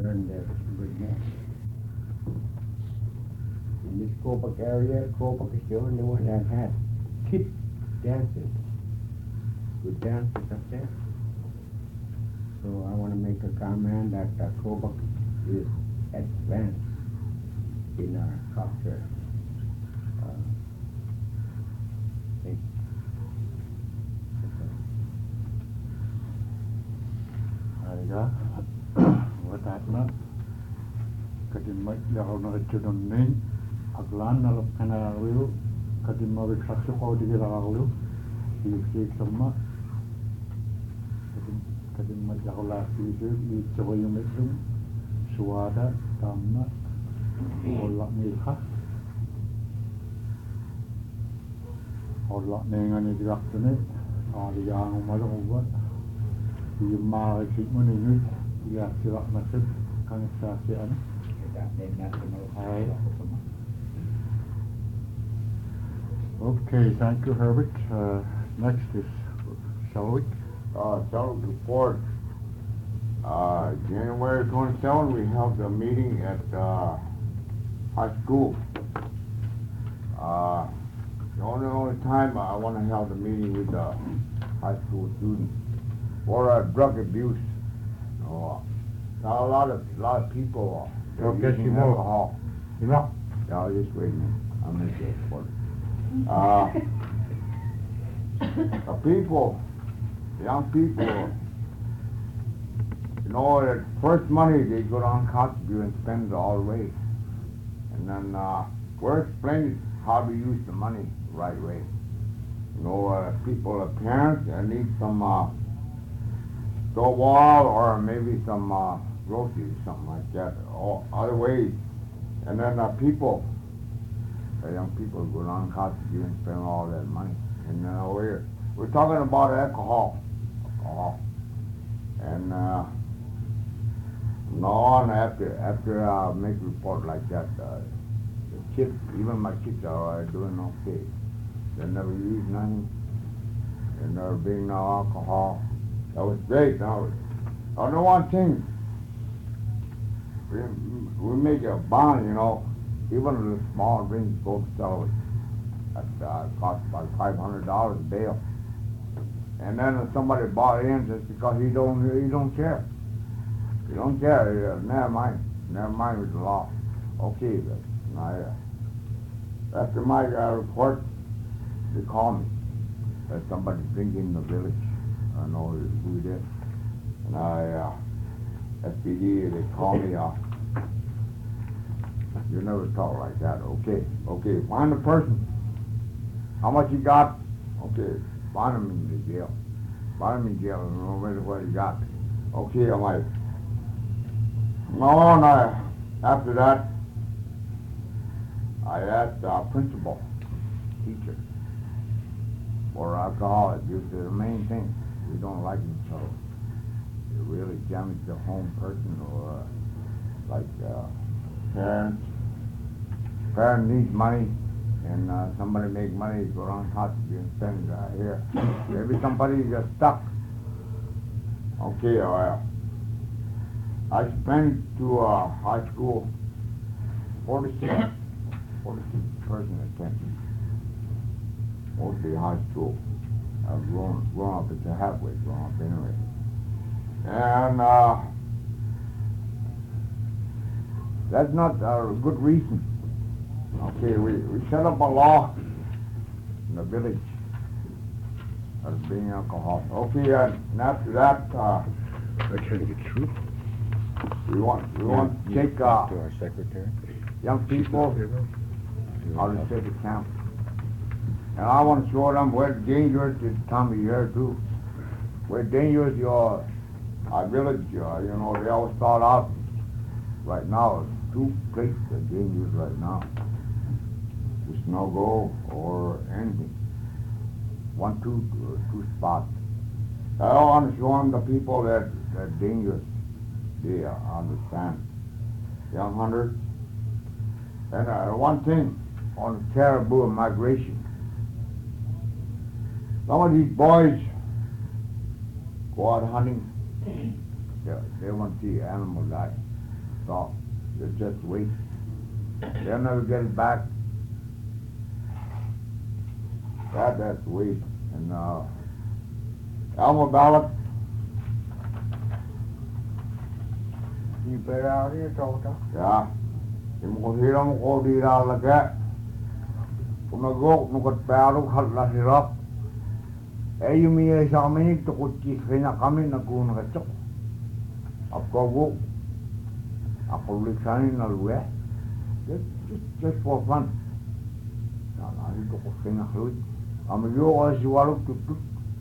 learn their good dance. In this Kopak area, Kopak is the only one that had kid dances, good dances up there. So I want to make a comment that Kopak is advanced in our culture. Thing. Aida, wadatna, kadimma yauna chudunni, aglan nalap kanaralu, kadimma vikshaksu kaudigiralu, yiksi sama, kadimma yaula fisu, yitsoyumitum, suada, tamna, ola milha, ola nengani diwaktune, yang umaluwa. Yuma sigmuningit ya sila nasib kang sasian. Okay, thank you, Herbert. Next is Shelwick. Shelwick report. January 27, we held a meeting at high school. The only time I want to have the meeting with the high school students for drug abuse. Now a lot of people are using alcohol. You know? Yeah, just wait a minute. I'll make it for the people, young people, that first money they go down contribute and spend it all the way. And then we're explaining how to use the money the right way. People, parents, need some stove wall or maybe some groceries, something like that, or other ways. And then people, the young people go down and contribute and spend all that money. And we're talking about alcohol. And after I make a report like that, the kids, even my kids are doing okay. They never use nothing. There never been no alcohol. That was great. Now, the one thing, we make a bond, even the small drinks go to sell it. That costs about $500 a bail. And then if somebody bought in just because he don't care. He don't care. Never mind with the law. Okay, but after my report, they call me. There's somebody drinking in the village. I know who it is. And SPD, they call me. You never talk like that. Okay, find the person. How much he got? Okay, find him in the jail. Find him in jail, no matter what he got. Okay, I'm like, no, and after that, I asked the principal, teacher, for alcohol abuse is the main thing. We don't like it, so it really damages the home person or like parents. Parent needs money, and somebody make money, go around hospital and spend here. Maybe somebody gets stuck. Okay, I spent to high school 46 person attended. Mostly high school. I've grown up, it's a halfway grown up anyway. And that's not a good reason. Okay, we set up a law in the village as being alcohol. Okay, and after that, we want to take to our secretary. young people out of the camp. And I want to show them where dangerous this time of year too. Where dangerous your village, they always start out right now. Two places are dangerous right now. The snow go or anything. Two spots. I want to show them the people that are dangerous. They understand. Young hunters. And one thing on the caribou migration. Some of these boys go out hunting. They want to see animals die. So, it's just waste. They'll never get it back. That's waste. And, Elmer Ballot, You better out here, Tota. yeah. Hira mo ko di lalaga. Kung nag-walk mo kat pero kala hirap. Eh yung miya sa kami tukot kina kami nagkuna katsok. Ako go. Ako lisanin na luwe. Just for fun. Nalari ko kina hluit. Kami yo kasi walok tutuk.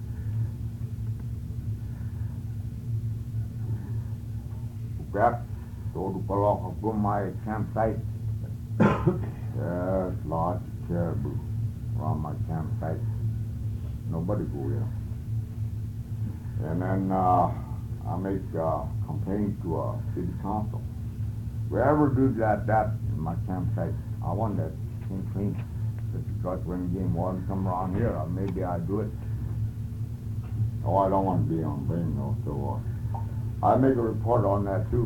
Back to the block of my campsite. There's lots of caribou around my campsite. Nobody go there. And then I make a complaint to a city council. Whoever do that in my campsite, I want that clean. Just because when game one come around here, maybe I do it. Oh, I don't want to be on blame though, so I make a report on that too.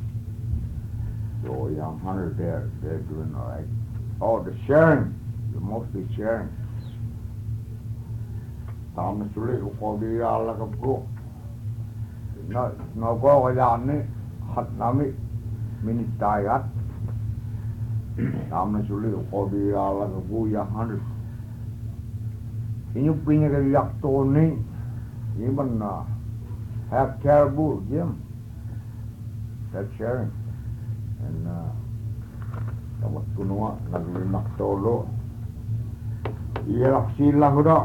So young hunters they're doing all right. Oh, the sharing, mostly sharing. Thomas Lee, who called the like a pro. No go around it, hot nami, minute diet. Thomas Lee, who called the like a pro young hunters. Can you bring a yak to me? Even have caribou, Jim. That's sharing. And dapat kuno naglimak tolo. Iyak sila ko daw.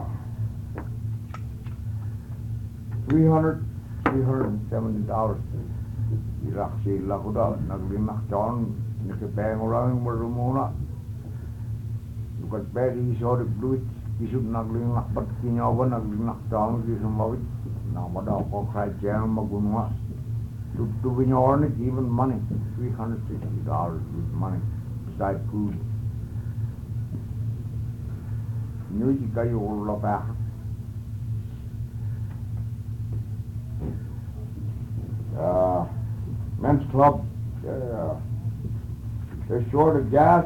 $370. Iyak sila ko daw. Naglimak taon. Nakipeng orang marumuna. Lukat peri iso de bluit. Isip naglimak pat kinyawa naglimak taon. Kisang mawit. Namadaw ko kaya dyan magunwa. To win your earnings, even money, $360 with money, besides food. Music kayo all back. Men's club, they're short of gas.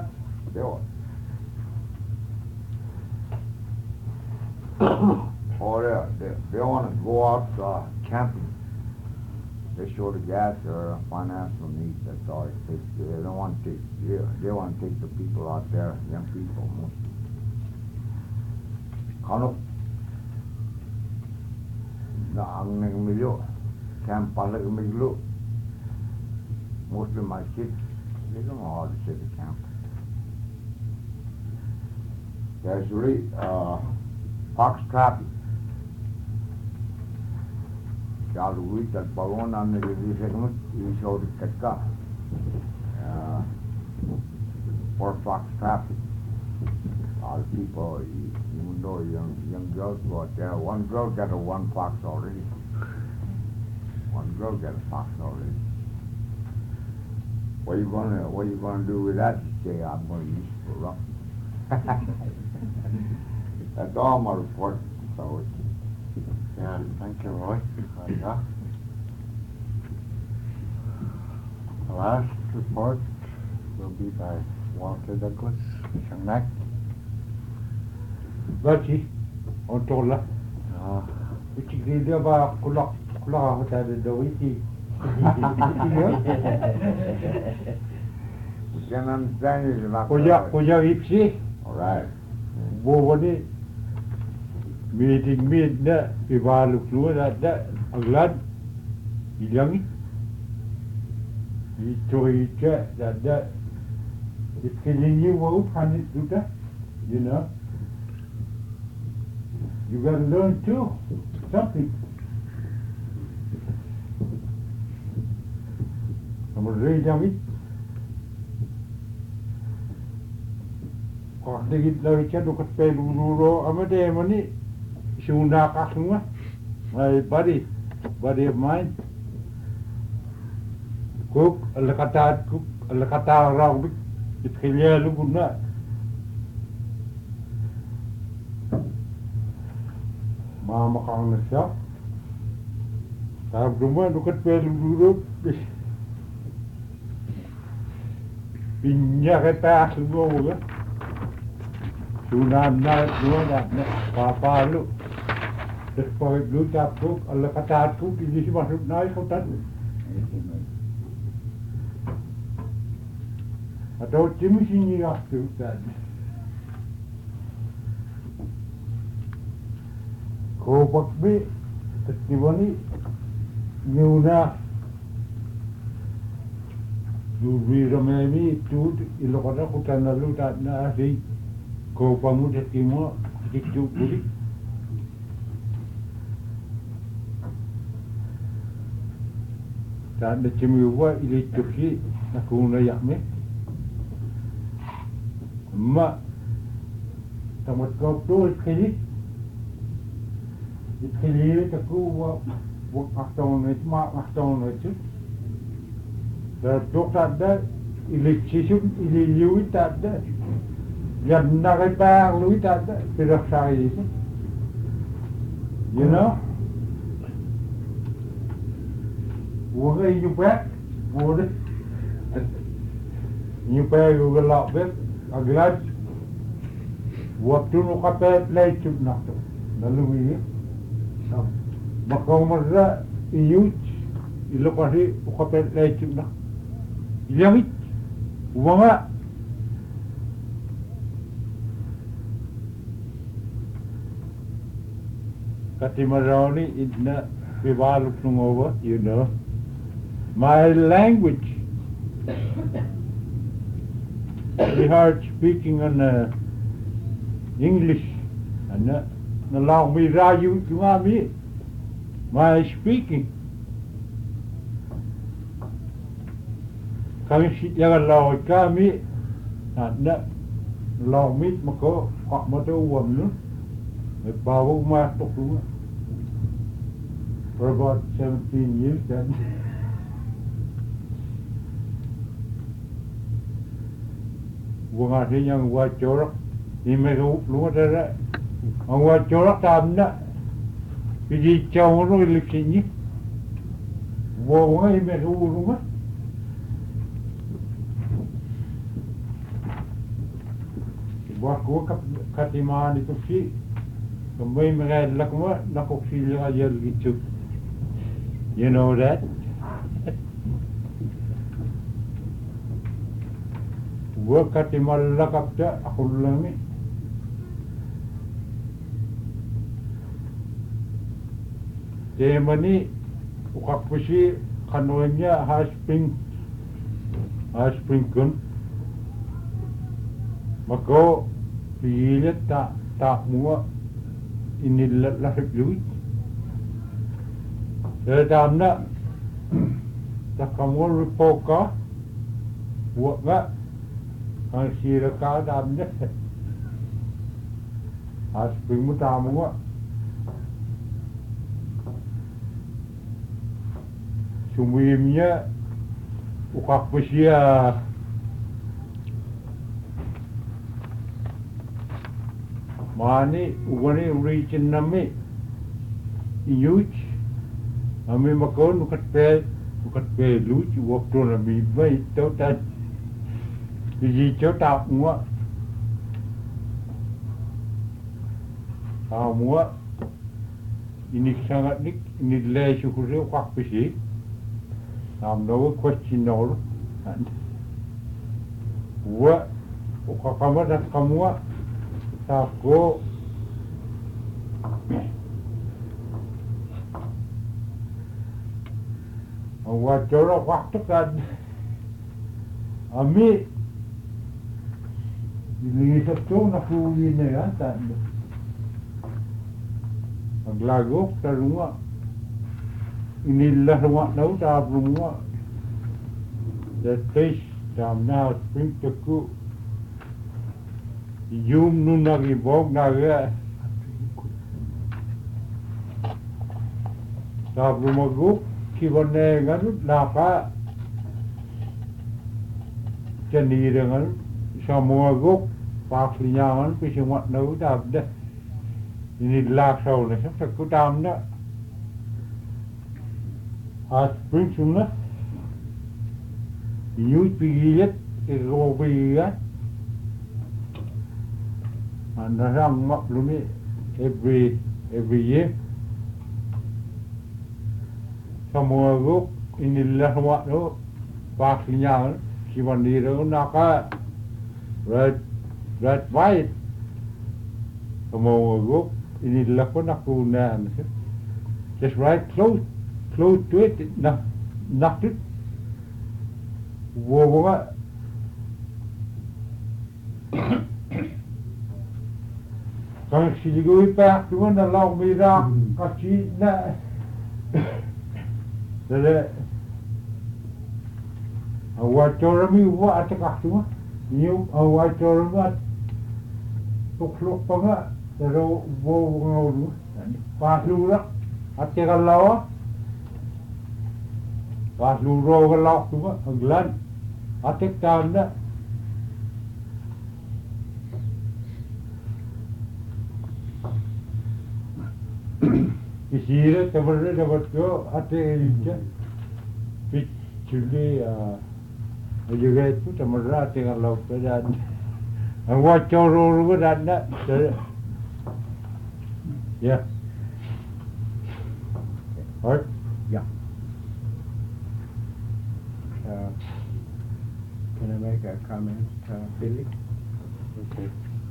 They want to go out camping. They're short of gas or financial needs. That's all it takes. They don't want to take. They want to take the people out there, young people mostly. Kano? Na ang nagmilyo, camp pala nagmilyo. Mostly my kids, they don't know how to set a camp. There's really fox trapping. Kalau kita bangunan negeri segmen iso dikeka for fox traffic. A lot of people, even though young girls go out there, one girl got one fox already. One girl got a fox already. What you gonna do with that? You say I'm gonna use it for rough. That's all my report. So it's Yeah, thank you, Roy. The last report will be by Walter Douglas, Shangnak. Bachi, on tola. Which is the bar, Kulak, had the wiki. we can understand you. Koja Ipsi, All right. Bovani. Meeting na ibaluk lu na aglad ilangi ito ika that it's killing you wo panit duta, you know, you gotta learn too something. I'm ready Jami kok digit lari cha dukat pe luro amade mani Shuna Kakuma, my buddy of mine. Cook, a lakata round, it's clear Luguna. Mamma on the shop. I've the one look at where you Nya ke pa su go ga. Sunan na na pa lu. Después lu ta ku alla kata ku di si masuk nai ko tan. Atau tim sini ya tu tan. Ko bakbe testimoni nyuna du viromemi tu ilokota kutana lu ta na si ko pamu testimo dicu kuri ta de chimiwa ile tuki na kuna yakme ma tamat ko tu kiri kiri ta ku wa akton ne ma akton ne tu da dokter da elektrician ile lui ta da ya na repare lui ta da per fare you know wo you back wo you pay you a lot bit a glad waktu nu kata play chip nak tu lalu ini makau mazda iuch ilo kasi ukapel play chip nak ilamit wanga kati maroni idna vivaluk over you know my language we heard speaking on English and allow me rayu me my speaking kami si jaga law kami na law mit mako kok moto wam nu me bawu ma to for about 17 years then wong ade yang wa jorok ni me lu ada wa jorok tamna biji chau ro likini wo ngai me ru ma wa ko katima ni to si kembali me lakma nakok si la yel gitu you know that wakati malakakta aku lami temani ukakpusi kanonya hasping kun mako pilit tak mua ini lahir duit sedamna tak kamu ripoka buat nggak ang sira ka dam ne as pimu tamu sumimnya ukak pesia mani ugani region nami iuch ami makon ukat pe luch waktu nami bai total vì chỗ tao mua ini sangat ini le syukur wak besi am no question no wa ukakama dat kamu tako wa jora waktu kan ami ini satu nak kuwi ni kan tak aglago teruma inilah rumah nau dah rumah the taste tam now spring teku yum nu nagi bog naga dah rumah guk kibane ngan napa jadi dengan semua guk pak linyangan pisemat nau dah dah ini lak sau ni sắp sắp tam đó spring sumna youth pigilet is over here. And the rang up lumi every year. Semua guk inilah semua tu pastinya cuma di naka red white. Semua guk inilah pun aku nan. Just right close to it, knocked it. Whoa, Quand si di go pa tu na law mi ra ka chi na le a wa tor mi wa at ka tu you a wa tor wa to klok pa nga ro wo ngo pa lu ra at ka law pa lu ro ga law tu a glan at ka na Isire tabarre tabarko ate inja pichuli juga itu tamarra ate kalau kedan awa choro ru dan na ya right Yeah. Can I make a comment, Billy? okay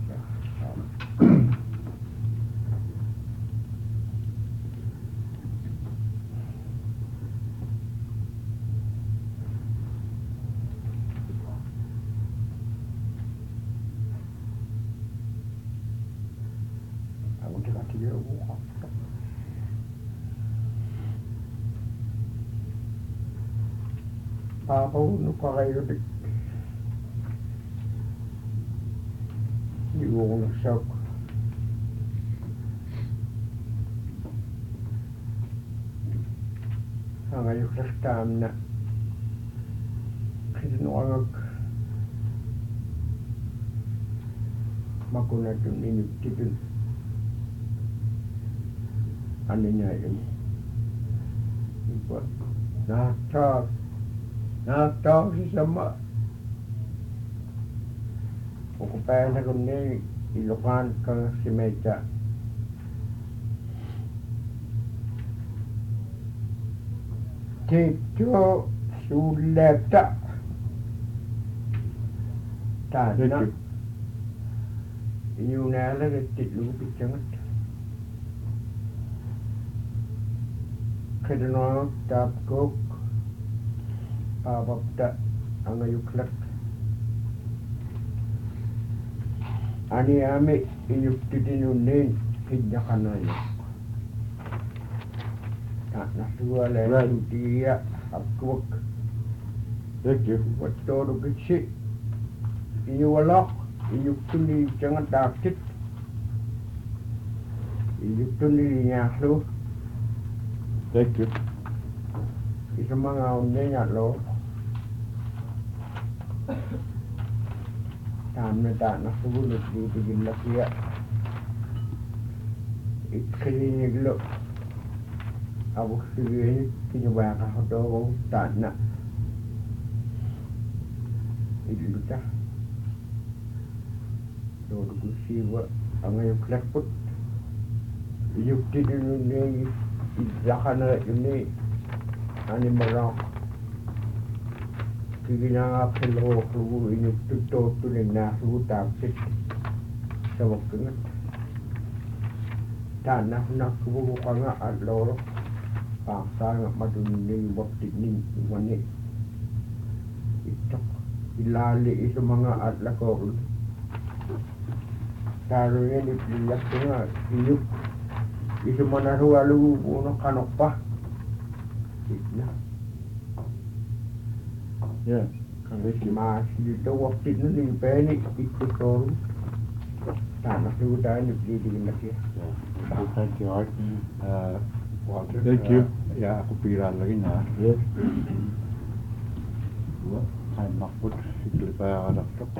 I want to go to your walk. Papa, no kayo dik. You want to show. Ngayon kristam na kinuwag makuna dun inuti dun ano niya yun iba nakatawag si sama ukupayan na kundi ilukan ka si Mecha Tito suleta tanah ini nela ketik lu bicangat kedua tap kok apa tak angayuklak ani ame inyuktidin kinjakananya tak nasua lain dia aku thank you waktu kecil ini walak ini tuni jangan takut ini tuni nyahlu thank you itu mengawalnya nyahlu tanah tanah sebelum dibikin lagi ya ikli dulu Abu Suri kinyubaya ka hoto tanah itu dah dodo kusiwa angay klekput yukti dinu ni izakana ini ani marang kigina pelo ku ini tuto tulen na su tapit sa waktu tanah nak ku kanga adlo paksa nga madunning waktu ni wani itok ilali isu mga adlako taro yan ipiyak ko nga iyuk isu manarualu uno kanok pa itna yeah mas dito waktu na ni peni ikutoro tanah su tayo nagdidigin na siya thank you Art Walter, thank you ya aku pikiran lagi na. yes Dua, kain makput sikli pa ada tok.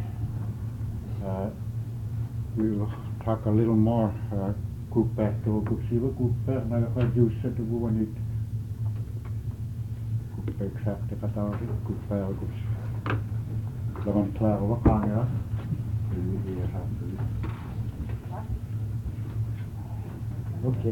We will talk a little more. Cook back to cook see what cook back. Na ka juice to go on it. Cook back sa te kata cook back cook. เรามันคลาว่าคางเนี่ยโอเค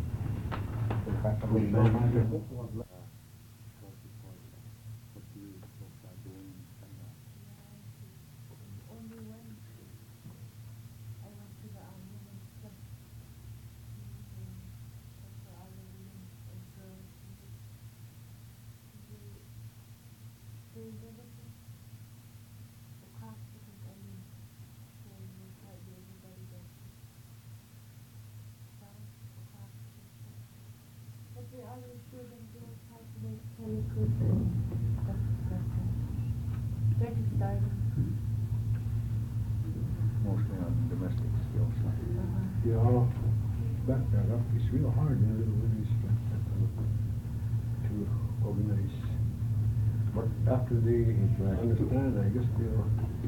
Mostly on domestic skills. Yeah, back that up. It's real hard in little villages like that to organize. But after they understand, I guess they'll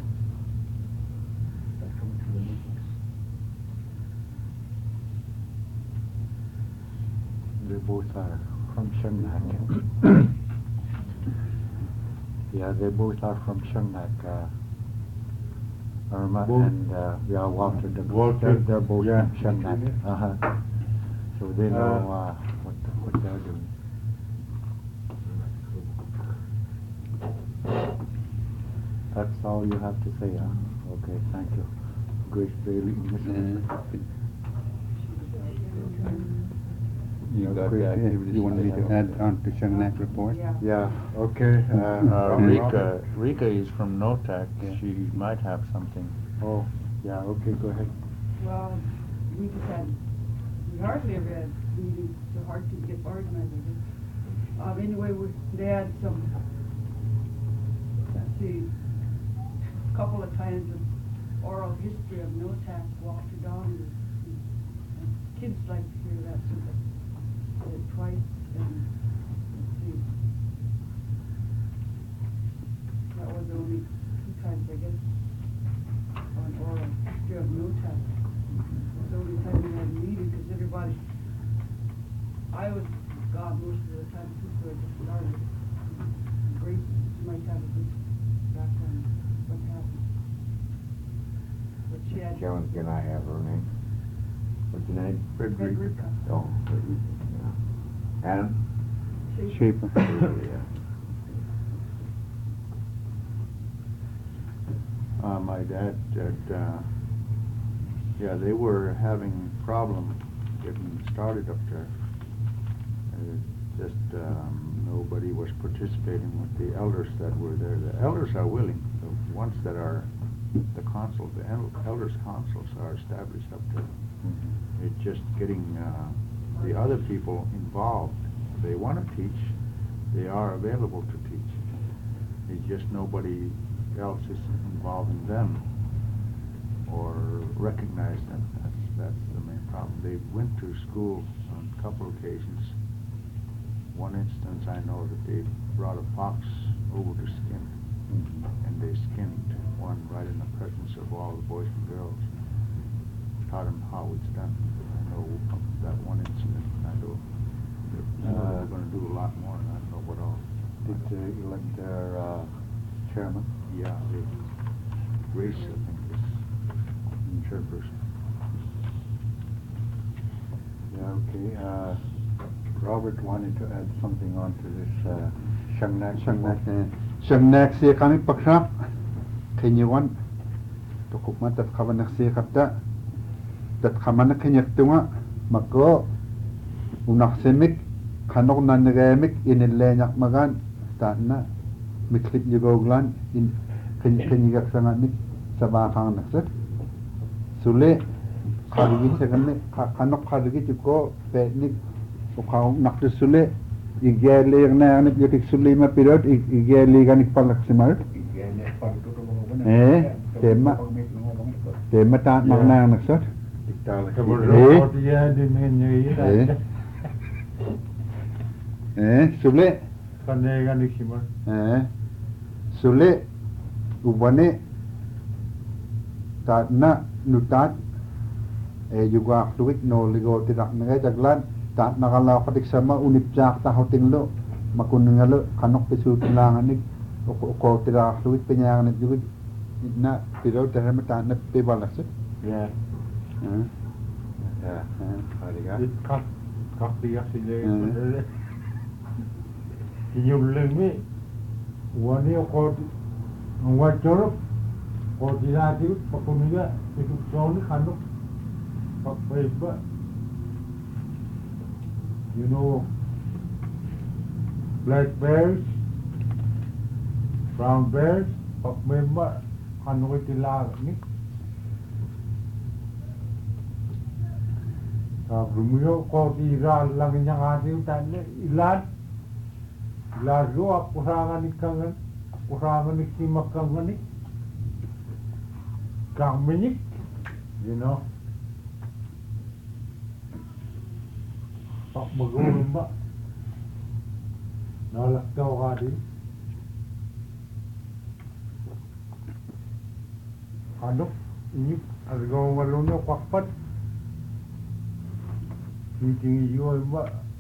come to the meetings. They both are from Shanghai. Yeah, they both are from Shanghai. Irma Both? and Walter. Walter, They're both yeah. from Shanghai. So they know what they're doing. That's all you have to say, huh? Okay, thank you. Great, very You got the activities. You want me to add on to Shangnak report? Yeah, okay. Rika is from NOTAC. Yeah. She might have something. Oh, yeah, okay, go ahead. Well, we hardly ever had meetings, so hard to get organized, I guess. Anyway, they had some, let's see, a couple of times of oral history of NOTAC, Walter Don, and kids like to hear that, so they did it twice, and let's see. That was the only 2 times, I guess, on oral history of NOTAC. It was the only time we had a meeting, because everybody, I was gone most of the time too, so I just started. Grace might have a good background on what happened. But she had. Jones, can I have her name? What's your name? Frederica. Oh, yeah. Adam? Shaper. Yeah. My dad, yeah, they were having problem getting started up there. Just nobody was participating with the elders that were there. The elders are willing. The ones that are the council, the elders councils are established up there. It's just getting the other people involved. They want to teach. They are available to teach. It's just nobody else is involving them or recognize them. That's the main problem. They went to school on a couple occasions. One instance, I know that they brought a fox over to skin, and they skinned one right in the presence of all the boys and girls. Taught them how it's done. I know that one incident. I know they're going to do a lot more, and I don't know what all. Did they elect their chairman? Yeah, Grace, I think, is chairperson. Yeah, okay. Robert wanted to add something on to this Shangnak. Shangnak siya kami pakrap. Kenyuan. Tukuk matat kawanak siya kapta. Dat kamanak kenyak tunga. Mako. Unak semik. Kanok naniremik. Inilenyak magan. Tana. Miklip yugoglan. Kenyagak sanganik. Sabakang nakset. Sule. Karigit siya kami. Kanok karigit yuko. Petnik. Ukau nak tu sule, igeli yang na anik jutik sule ma pirot, igeli ganik palak simar. Tema tak nak na anak sot. Sule. Sule, ubane, tak na nutat, juga aktuik no ligo tidak ngai jaglan. Tak nakalaw katik sama unip jak tahoting lo makuningalo kanok pisu tulanganik o tira fluid penyangan juga Na, pero te reme ta na pe balas. Yeah. Eh. Yeah. Hariga. It cut the accident. Mm. You let me one year called what Europe or the idea for Comiga, it was only kind of paper. You know, black bears, brown bears, of member, and with the lag. Rumio called the Iran Langin Ilan. Lazo akurangan ni kangan, akurangan ni simakangan ni kang minik, you know. Pak magulong ba? Nalaktaw ka din. Ano? Inyip, asgaw walunyo kwakpat. Meeting iyo ba?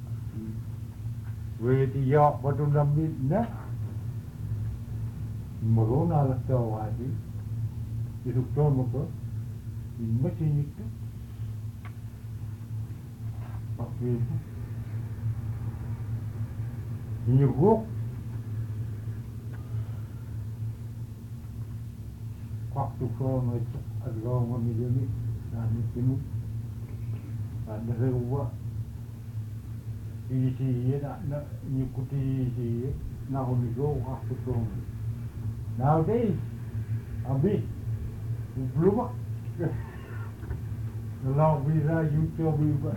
Wedi yok batu namit na magona la taw adi isu tomo ko in machine itu pakai ini gua waktu kau macam agak orang ni ni pinu ada sewa isi na nyukuti isi na honigo waktu kong nowadays abi belum kalau bisa YouTube juga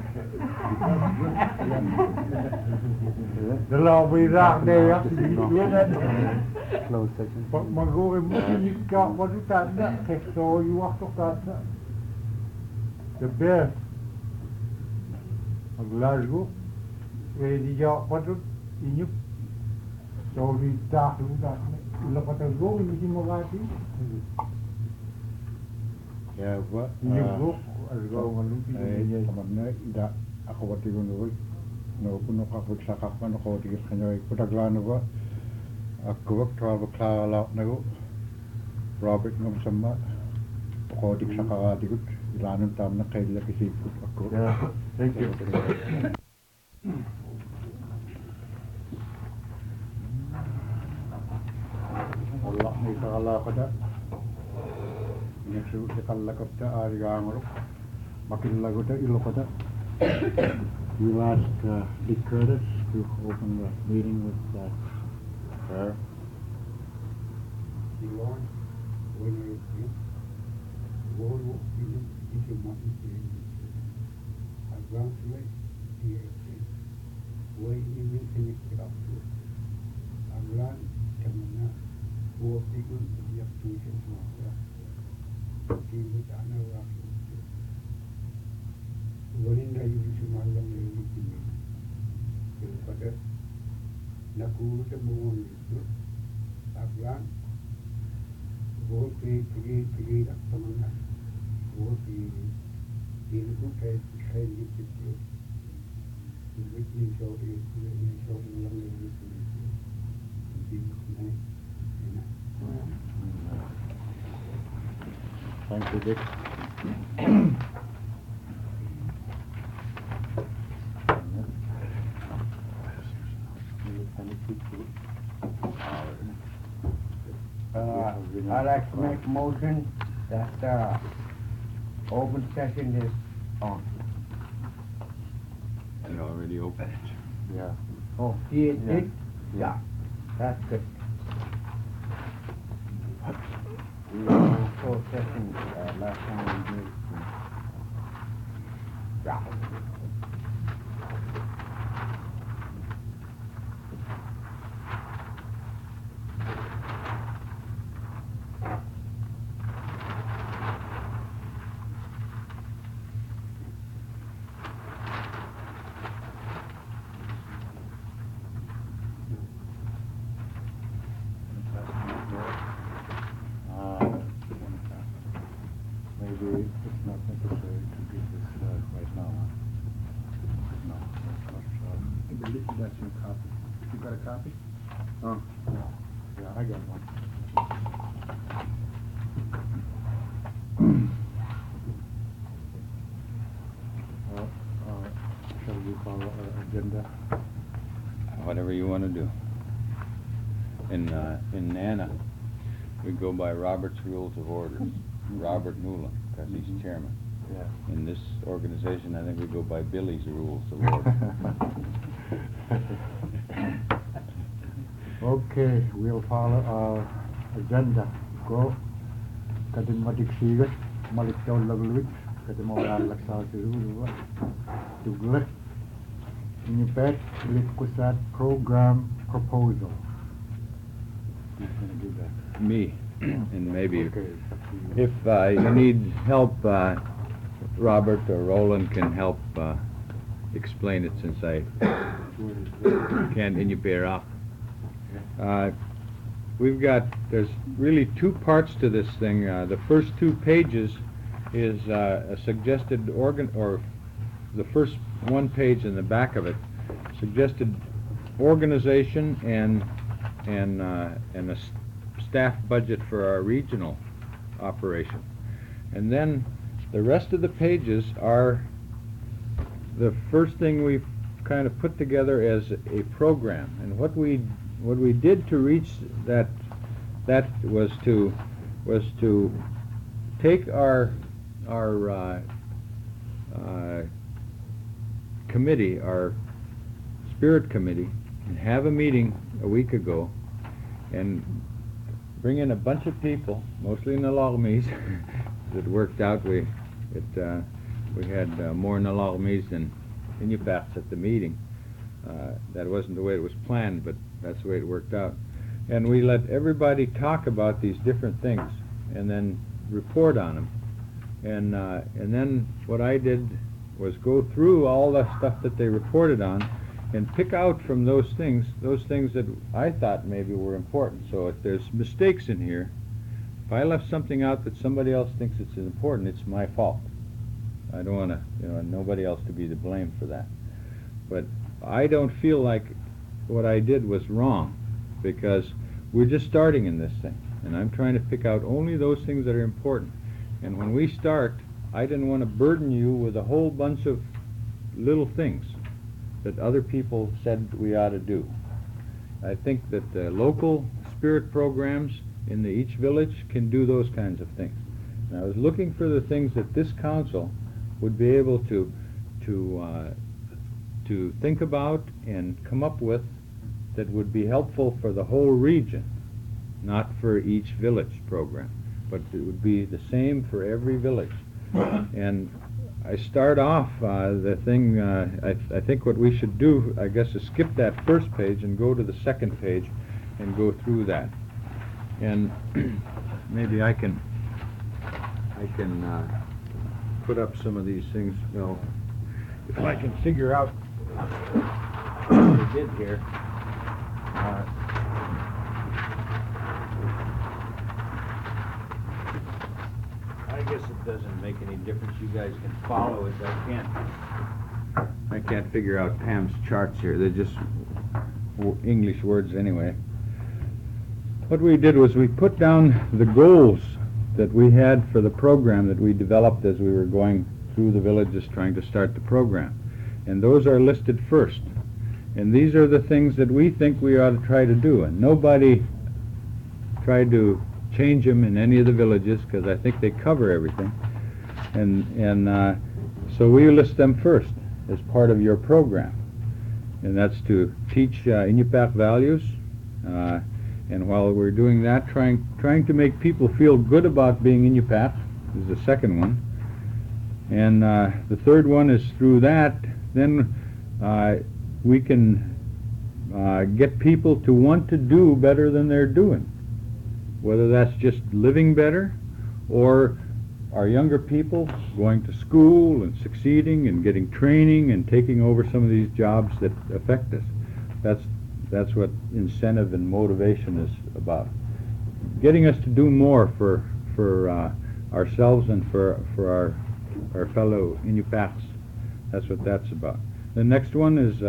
kalau bisa deh ya Close section. pak mago mungkin jika waktu tanda keso waktu kata the best Glasgow Wedi jawab patut inyup sorry dah sudah ila patut go ini semua mati Yeah, but inyup go asgo ngalu tamanna ida ako wati gono no kuno ka putsa ka no ko tigis kanyo putaglano ba ako wak travel kala nago Robert ngam sama ko tig sa ka tigut ilanon tam na kaila kasi put ako. Yeah, thank you. Allah ni kala kada nyesu kala kada ari gamro makin lagu da ilo kada. You asked Dick Curtis to open the meeting with prayer. Lord, when you speak, Lord will be into my I grant you dear thing. Way in you can get up to it. I grant Tamana, who people the actuation to give it another action. When I use my long everything, but Nakuru the moon is I grant. वो पी तमन्ना वो पी इनको कह लिखित विक्नी short लंबे Thank you, Dick. I'd like to make a motion that open session is on. It already opened. Yeah. Oh, he did? Yeah. That's good. We were in full session last time we did. Yeah. Maybe it's not necessary to give this right now. No, That's your copy. You got a copy? Oh. yeah, I got one. agenda? Whatever you want to do. In Nana, we go by Robert's Rules of Order. Robert Newland, because he's chairman. Yeah. In this organization, I think we go by Billy's Rules of Order. Okay, we'll follow our agenda. Go. Kadim matik sigat, malik daw lagluit, kadim mawalak sa siruwa. Tuglet. Inyipet, Likusat program proposal. Who's gonna do that? Me, and maybe Okay, it's up to you. if you need help, Robert or Roland can help explain it since I can't inyipera. There's really two parts to this thing. The first 2 pages is a suggested or the first 1 page in the back of it, suggested organization and a staff budget for our regional operation. And then the rest of the pages are the first thing we've kind of put together as a program. And what we did to reach that was to take our committee, our spirit committee, and have a meeting a week ago and bring in a bunch of people, mostly Nalagmis. It worked out. We had more Nalagmis than Iñupiaqs at the meeting. That wasn't the way it was planned, but that's the way it worked out. And we let everybody talk about these different things and then report on them. And then what I did was go through all the stuff that they reported on and pick out from those things that I thought maybe were important. So if there's mistakes in here, if I left something out that somebody else thinks it's important, it's my fault. I don't want to, nobody else to be to blame for that. But I don't feel like what I did was wrong, because we're just starting in this thing, and I'm trying to pick out only those things that are important. And when we start, I didn't want to burden you with a whole bunch of little things that other people said we ought to do. I think that the local spirit programs in each village can do those kinds of things. And I was looking for the things that this council would be able to think about and come up with that would be helpful for the whole region, not for each village program, but it would be the same for every village. And I start off the thing, I think what we should do, I guess, is skip that first page and go to the second page and go through that. And maybe I can put up some of these things. Well, if I can figure out what we did here. I guess it doesn't make any difference. You guys can follow it. I can't figure out Pam's charts here. They're just English words anyway. What we did was we put down the goals that we had for the program that we developed as we were going through the villages trying to start the program. And those are listed first. And these are the things that we think we ought to try to do. And nobody tried to change them in any of the villages, because I think they cover everything. And so we list them first as part of your program. And that's to teach Iñupiaq values. And while we're doing that, trying to make people feel good about being Iñupiaq is the second one. And the third one is through that, then we can get people to want to do better than they're doing. Whether that's just living better, or our younger people going to school and succeeding and getting training and taking over some of these jobs that affect us. That's what incentive and motivation is about. Getting us to do more for ourselves and for our fellow Iñupiaqs. That's what that's about. The next one is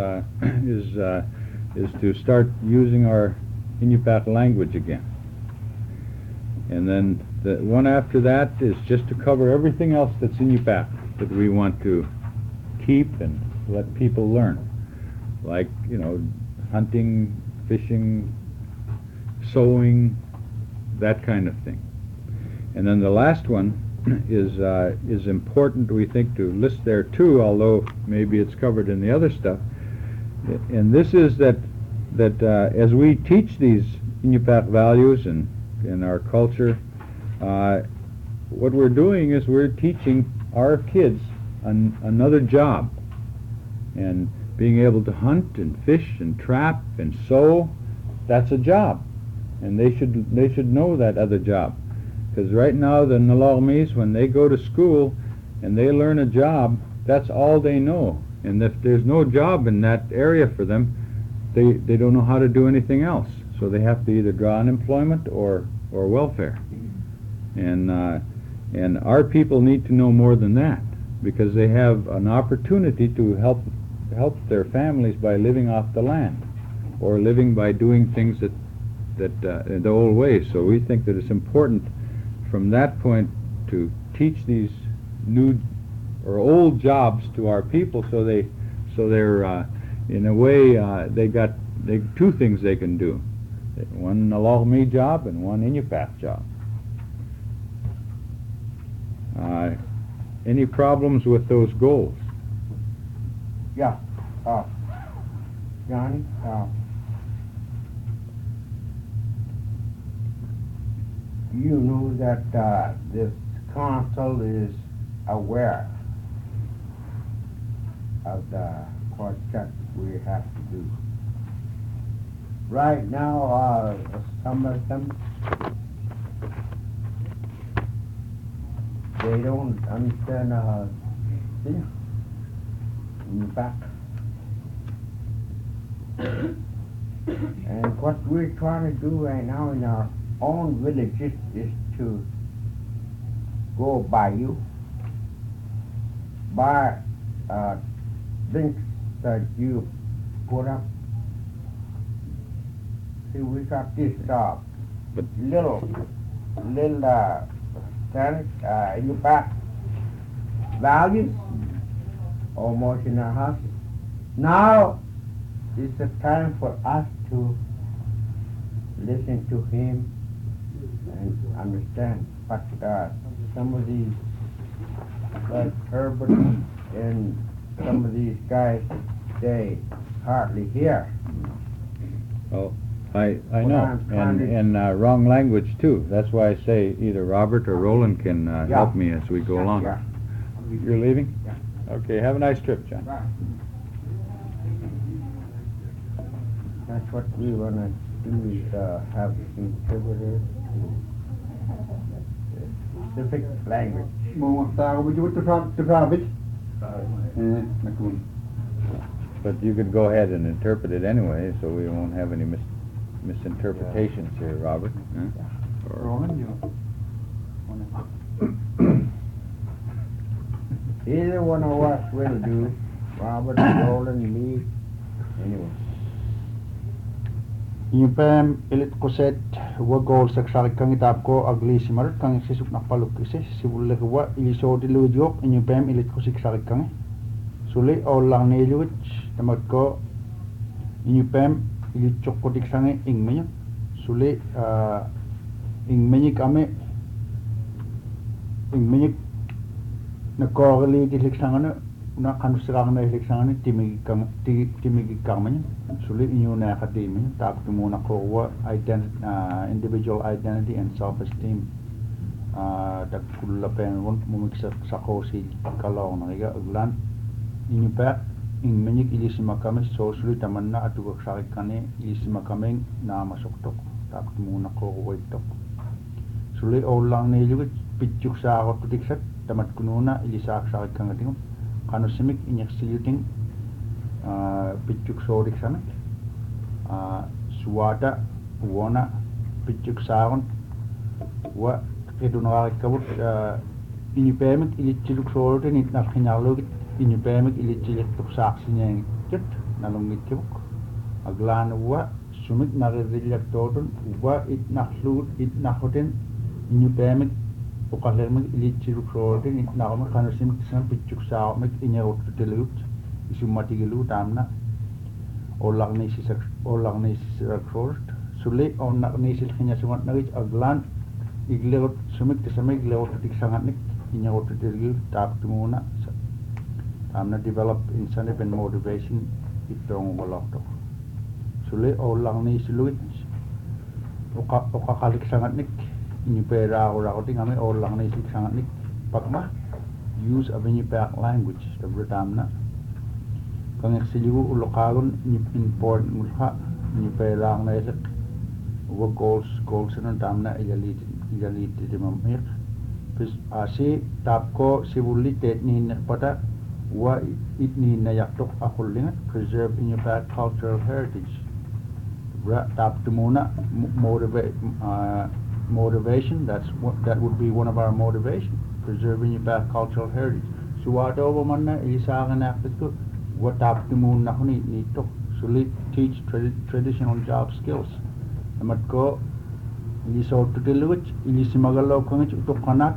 to start using our Iñupiaq language again. And then the one after that is just to cover everything else that's Iñupiaq that we want to keep and let people learn. like, you know, hunting, fishing, sewing, that kind of thing. And then the last one is important, we think, to list there too, although maybe it's covered in the other stuff. And this is that as we teach these Iñupiaq values and in our culture, what we're doing is we're teaching our kids another job. And being able to hunt and fish and trap and sew, that's a job. And they should know that other job. Because right now the Nalormis, when they go to school and they learn a job, that's all they know. And if there's no job in that area for them, they don't know how to do anything else. So they have to either draw unemployment or welfare. And our people need to know more than that, because they have an opportunity to help their families by living off the land, or living by doing things that the old way. So we think that it's important from that point to teach these new or old jobs to our people, so they're in a way they two things they can do, one Nalormi job and one Iñupiaq job. Any problems with those goals? Yeah, Johnny, you know that this council is aware of the project we have to do. Right now, some of them, they don't understand in the back. And what we're trying to do right now in our own villages is to go by you, buy things that you put up. See, we got this But little stand in the back values almost in our house. Now is the time for us to listen to him and understand. But some of these, like Herbert and some of these guys, they hardly hear. Oh, I What know, I'm trying and wrong language too. That's why I say either Robert or Roland can help me as we go along. Yeah. You're leaving? Yeah. Okay, have a nice trip, John. Right. That's what we want to do, is have interpreters to specific language. But you could go ahead and interpret it anyway, so we won't have any misinterpretations here, Robert. Huh? Or- Either one of us will do, Robert, Roland, me, anyone. Iñupem ilit kuset wa gol saksari kang itap ko agli simar kang sisuk nakpaluk kisi sibulle wa iliso dilujok iñupem ilit kusik sarik kang suli olang ne luch tamat ko iñupem ilit chokotik sange ingmenya suli ingmenya kame ingmenya nakogli dilik sangana na kanus serang na dilik sangana timigi kang menya suli inyo na akademi tak tumo na ko individual identity and self-esteem tak kulapen won mumiksa sa ko si kalaw na iga aglan inyo pa in menik ilisima kami so suli taman na atu sa kane ilisima kami na masuktok tak tumo na ko waitok suli olang ne juga pichuk sa ko tutikset tamat kununa ilisa sa kang ating kanusimik inyak siluting pichuk sorik sana suwada wana pichuk saron wa kedunara kabut iñupemik ilichiluk sorin it na khinalog iñupemik ilichilik tuk saksinya ket nalungit kibuk aglan wa sumik naridilyak todon wa it nakhlut it nakhoten iñupemik ukalermik ilichiluk sorin it nakama kanusimik san pichuk saron iñarot telut isumatigilu tamna organisationerkort suli onnaqniisil qiñasumatnagit aglaan iglegut sumik tisamik leotutik sangatnik iñagututirgil taaptumuuna taamna develop incentive and motivation ittoongolortoq suli ollaqniisiluit oqaqalik sangatnik iñupeeraaquraqutingami ollaqniisik sangatnik pakma use of iñupeaq language tabrataamna kangiqsiligu uloqaagun important mulha iñupeeraaqnailiq uwa goalsnan taamna ijaliititimamiq pis asi taapko sivuliteet niinneqpata wa itniinnayaqtoq aqullinga preserve iñupeaq cultural heritage taaptumuna motivation that would be one of our motivation preserving your cultural heritage suwaatovo manna isaaqanaaqtatku wa taaptumuunnaquni niittoq suli teach traditional job skills amatko ilisoortutillugut ilisimagallookkangit utoqqanaat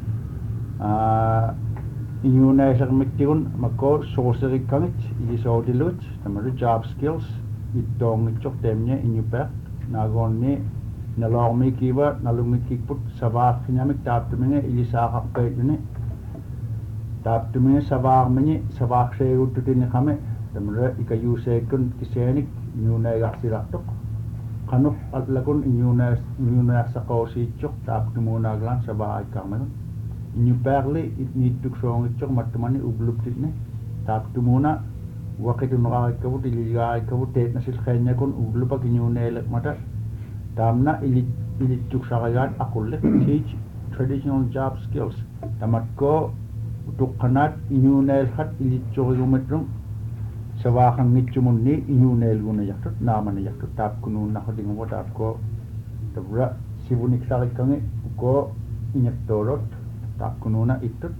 iñuunaisaqmiktigun makko soorserikangit ilisootillugut tamaru job skills ittoongitsoq teemña iñupeaq naagoonni naloormikiiva nalungikikput savaaqqiñamik taaptuminga ilisaaqarpeituni taaptuminga savaarmiñi savaaqseeguttutiniqami tamara ikayuuseekkun kiseenik iñuunaigarsilartoq qanuq atlakun iñuunaassaqoosiitsoq taaptumuunaaglaan savaaqikkarmagun iñupeaqli itniittuksoongitsoq mattumani ubluptitni taaptumuuna waqituneqarikkavut iligaarikkavut teetnasilqeeññakun ublupak iñuuneeleqmata taamna ilittuksarigaat aqulliq teach traditional job skills tamatko utuqqanaat iñuuneelqat ilitsorigumatrum savaaqanngitsumunni iñuuneelgunayartut naamanayartut taapkunuunnaqatinguwa taapko tabra sivuniksarikkangi uko iñaktoorot taapkunuuna ittut.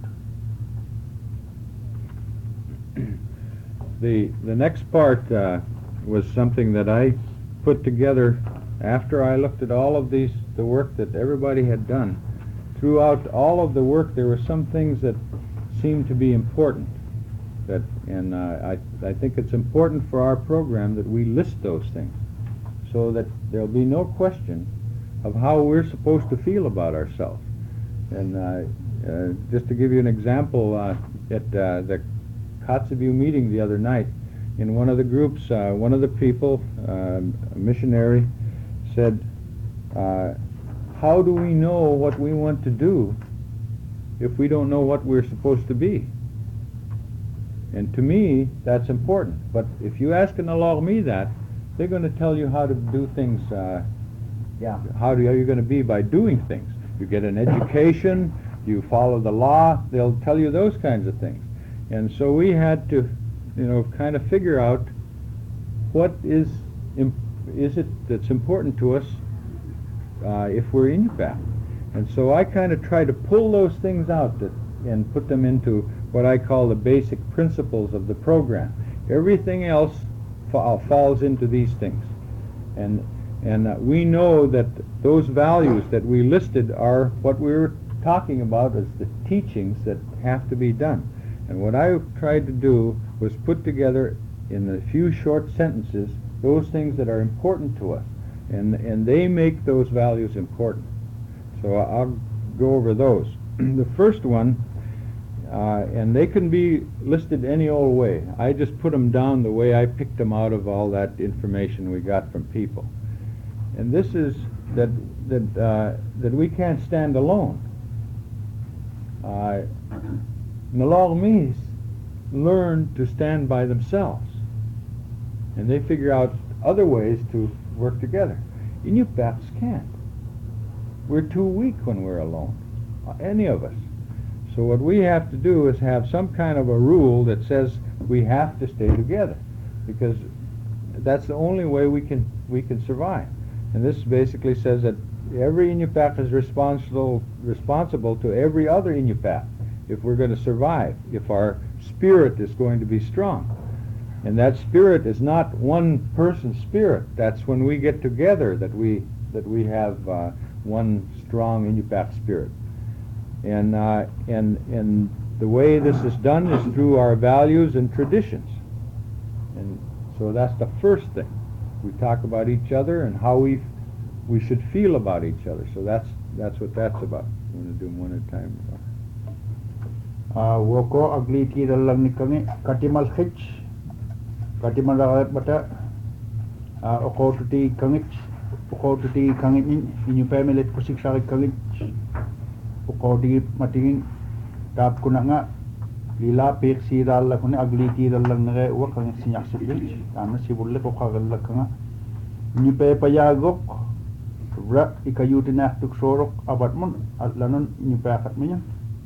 The next part was something that I put together after I looked at all of the work that everybody had done. Throughout all of the work, there were some things that seemed to be important. And I think it's important for our program that we list those things, so that there'll be no question of how we're supposed to feel about ourselves. And just to give you an example, at the Kotzebue meeting the other night, in one of the groups, one of the people, a missionary, said, how do we know what we want to do if we don't know what we're supposed to be? And to me, that's important. But if you ask an Alagmi that, they're going to tell you how to do things, how are you going to be by doing things. You get an education, you follow the law, they'll tell you those kinds of things. And so we had to, kind of figure out what is it that's important to us if we're Iñupiaq. And so I kind of try to pull those things out and put them into what I call the basic principles of the program. Everything else falls into these things. And we know that those values that we listed are what we were talking about as the teachings that have to be done. And what I tried to do was put together in a few short sentences those things that are important to us. And they make those values important. So I'll go over those. The first one, and they can be listed any old way. I just put them down the way I picked them out of all that information we got from people. And this is that we can't stand alone. Nalagmis learn to stand by themselves, and they figure out other ways to work together. Iñupiaqs can't. We're too weak when we're alone, any of us. So what we have to do is have some kind of a rule that says we have to stay together, because that's the only way we can survive. And this basically says that every Iñupiaq is responsible to every other Iñupiaq if we're going to survive, if our spirit is going to be strong. And that spirit is not one person's spirit. That's when we get together that we have one strong Iñupiaq spirit. And the way this is done is through our values and traditions. And So that's the first thing. We talk about each other and how we should feel about each other. So that's what that's about. We're going to do them one at a time. Woko agli ti dalang ni kami katimal hitch katimal ragat bata oko tuti kangit ni inyu family kusik sakit kangit oko di matingin tap kuna nga lila pek si dalla kuni agli ti dalang nge wa kang sinyak sibil tama sibulle ko kagal kanga inyu pe payagok ra ikayuti na tuk sorok abat mun atlanon inyu pe akat minyan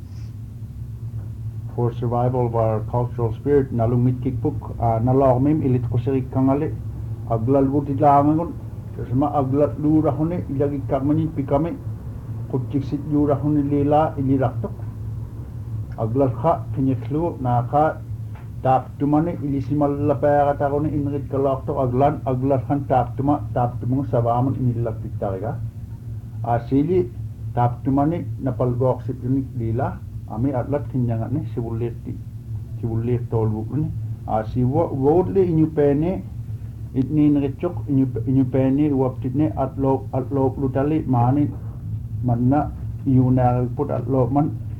for survival of our cultural spirit nalungit kikpuk nalawmim ilit kusirik kangale aglal buti lamangun sesama aglat lurahune ilagi kakmani pikame kutiksit lurahune lila iliraktok aglal kha kinyeklu na kha tak tumane ilisimal lapaya katakone inrit kalaktok aglan khan tak tumung sabaman inilak piktariga asili tak tumane napalgok sipjunik lila ami atlat kinjangan ni sibulir tolbuk ni siwa wodle inyu pene itni ngecok inyu pene waptit ne atlok lutali mani manna yuna put atlok man